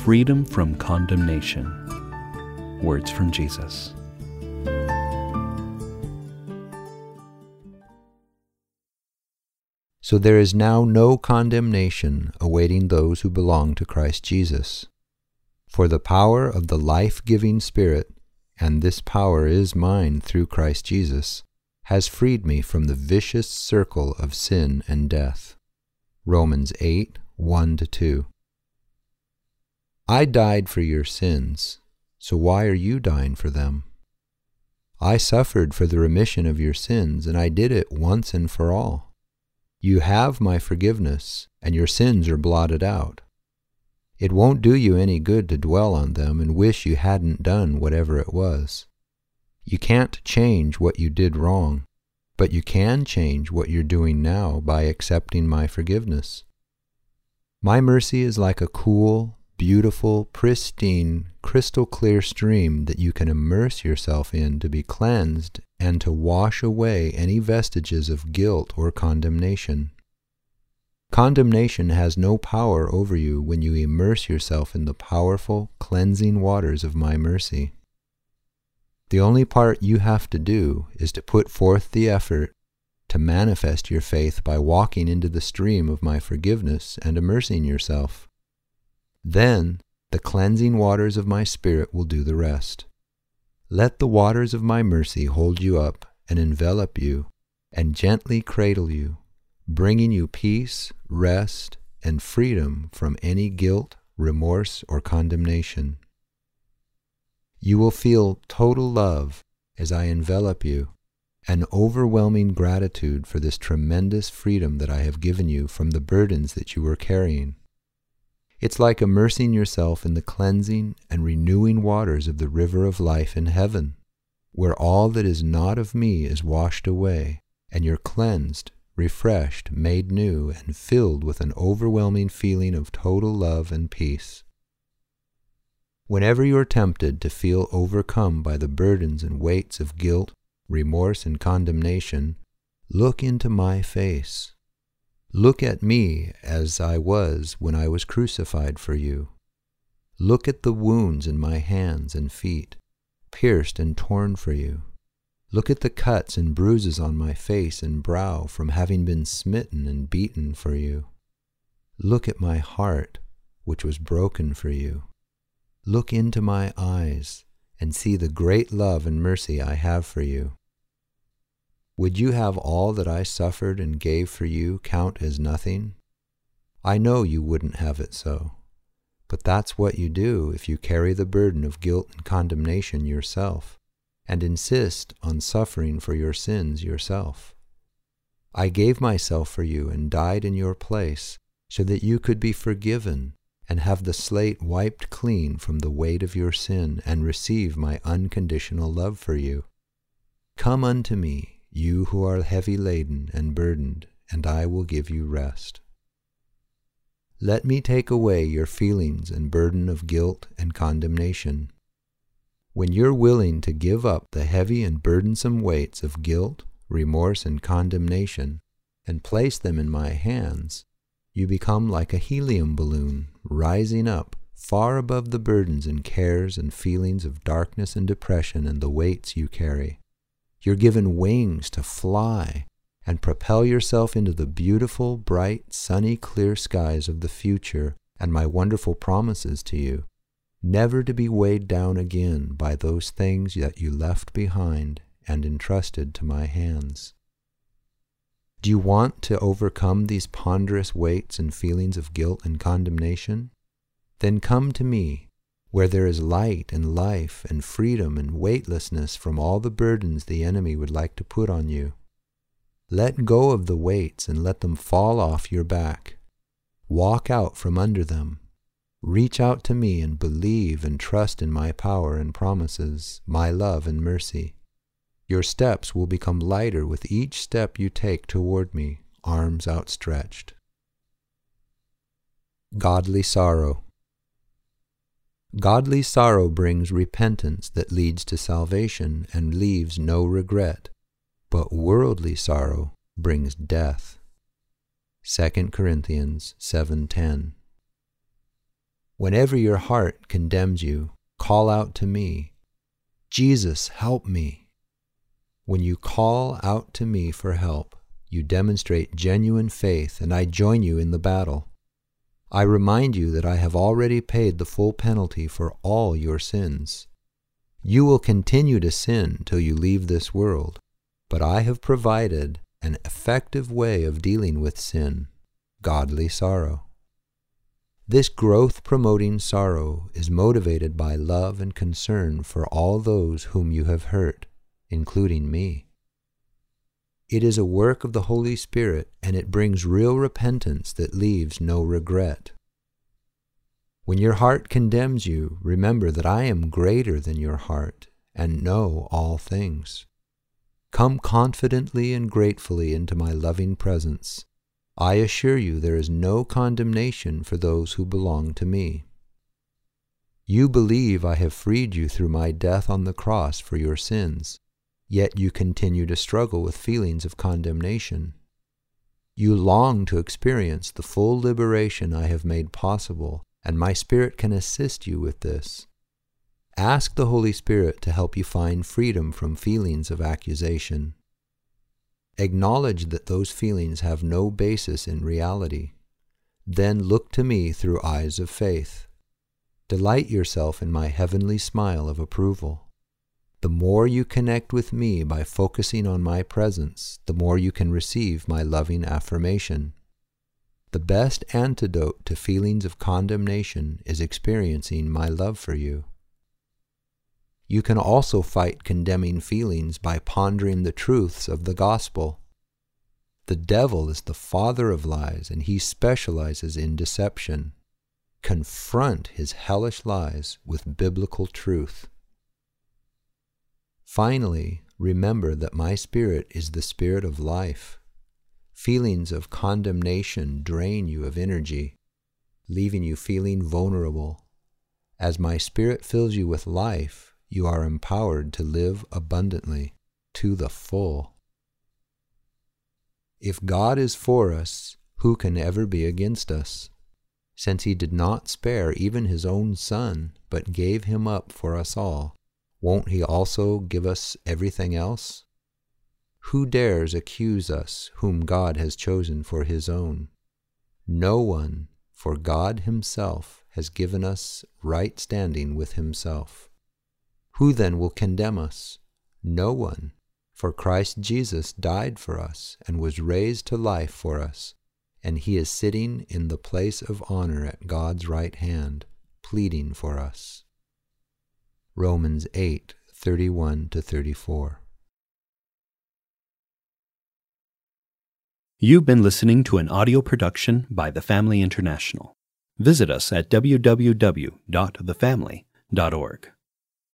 freedom from condemnation. Words from Jesus. So there is now no condemnation awaiting those who belong to Christ Jesus. For the power of the life-giving Spirit, and this power is mine through Christ Jesus, has freed me from the vicious circle of sin and death. Romans 8, 1-2. I died for your sins, so why are you dying for them? I suffered for the remission of your sins, and I did it once and for all. You have my forgiveness, and your sins are blotted out. It won't do you any good to dwell on them and wish you hadn't done whatever it was. You can't change what you did wrong, but you can change what you're doing now by accepting my forgiveness. My mercy is like a cool, beautiful, pristine, crystal-clear stream that you can immerse yourself in to be cleansed and to wash away any vestiges of guilt or condemnation. Condemnation has no power over you when you immerse yourself in the powerful, cleansing waters of my mercy. The only part you have to do is to put forth the effort to manifest your faith by walking into the stream of my forgiveness and immersing yourself. Then the cleansing waters of my Spirit will do the rest. Let the waters of my mercy hold you up and envelop you and gently cradle you, bringing you peace, rest, and freedom from any guilt, remorse, or condemnation. You will feel total love as I envelop you, an overwhelming gratitude for this tremendous freedom that I have given you from the burdens that you were carrying. It's like immersing yourself in the cleansing and renewing waters of the river of life in heaven, where all that is not of me is washed away, and you're cleansed, refreshed, made new, and filled with an overwhelming feeling of total love and peace. Whenever you're tempted to feel overcome by the burdens and weights of guilt, remorse, and condemnation, look into my face. Look at me as I was when I was crucified for you. Look at the wounds in my hands and feet, pierced and torn for you. Look at the cuts and bruises on my face and brow from having been smitten and beaten for you. Look at my heart, which was broken for you. Look into my eyes and see the great love and mercy I have for you. Would you have all that I suffered and gave for you count as nothing? I know you wouldn't have it so, but that's what you do if you carry the burden of guilt and condemnation yourself, and insist on suffering for your sins yourself. I gave myself for you and died in your place so that you could be forgiven and have the slate wiped clean from the weight of your sin and receive my unconditional love for you. Come unto me, you who are heavy laden and burdened, and I will give you rest. Let me take away your feelings and burden of guilt and condemnation. When you're willing to give up the heavy and burdensome weights of guilt, remorse, and condemnation, and place them in my hands, you become like a helium balloon, rising up far above the burdens and cares and feelings of darkness and depression and the weights you carry. You're given wings to fly and propel yourself into the beautiful, bright, sunny, clear skies of the future and my wonderful promises to you, never to be weighed down again by those things that you left behind and entrusted to my hands. Do you want to overcome these ponderous weights and feelings of guilt and condemnation? Then come to me, where there is light and life and freedom and weightlessness from all the burdens the enemy would like to put on you. Let go of the weights and let them fall off your back. Walk out from under them. Reach out to me and believe and trust in my power and promises, my love and mercy. Your steps will become lighter with each step you take toward me, arms outstretched. Godly sorrow. Godly sorrow brings repentance that leads to salvation and leaves no regret, but worldly sorrow brings death. 2 Corinthians 7:10. Whenever your heart condemns you, call out to me, "Jesus, help me." When you call out to me for help, you demonstrate genuine faith, and I join you in the battle. I remind you that I have already paid the full penalty for all your sins. You will continue to sin till you leave this world, but I have provided an effective way of dealing with sin, godly sorrow. This growth-promoting sorrow is motivated by love and concern for all those whom you have hurt, including me. It is a work of the Holy Spirit, and it brings real repentance that leaves no regret. When your heart condemns you, remember that I am greater than your heart and know all things. Come confidently and gratefully into my loving presence. I assure you there is no condemnation for those who belong to me. You believe I have freed you through my death on the cross for your sins, yet you continue to struggle with feelings of condemnation. You long to experience the full liberation I have made possible, and my Spirit can assist you with this. Ask the Holy Spirit to help you find freedom from feelings of accusation. Acknowledge that those feelings have no basis in reality. Then look to me through eyes of faith. Delight yourself in my heavenly smile of approval. The more you connect with me by focusing on my presence, the more you can receive my loving affirmation. The best antidote to feelings of condemnation is experiencing my love for you. You can also fight condemning feelings by pondering the truths of the gospel. The devil is the father of lies, and he specializes in deception. Confront his hellish lies with biblical truth. Finally, remember that my Spirit is the Spirit of life. Feelings of condemnation drain you of energy, leaving you feeling vulnerable. As my Spirit fills you with life, you are empowered to live abundantly, to the full. If God is for us, who can ever be against us? Since he did not spare even his own Son, but gave him up for us all, won't he also give us everything else? Who dares accuse us whom God has chosen for his own? No one, for God himself has given us right standing with himself. Who then will condemn us? No one, for Christ Jesus died for us and was raised to life for us, and he is sitting in the place of honor at God's right hand, pleading for us. Romans 8:31-34. You've been listening to an audio production by The Family International. Visit us at www.thefamily.org.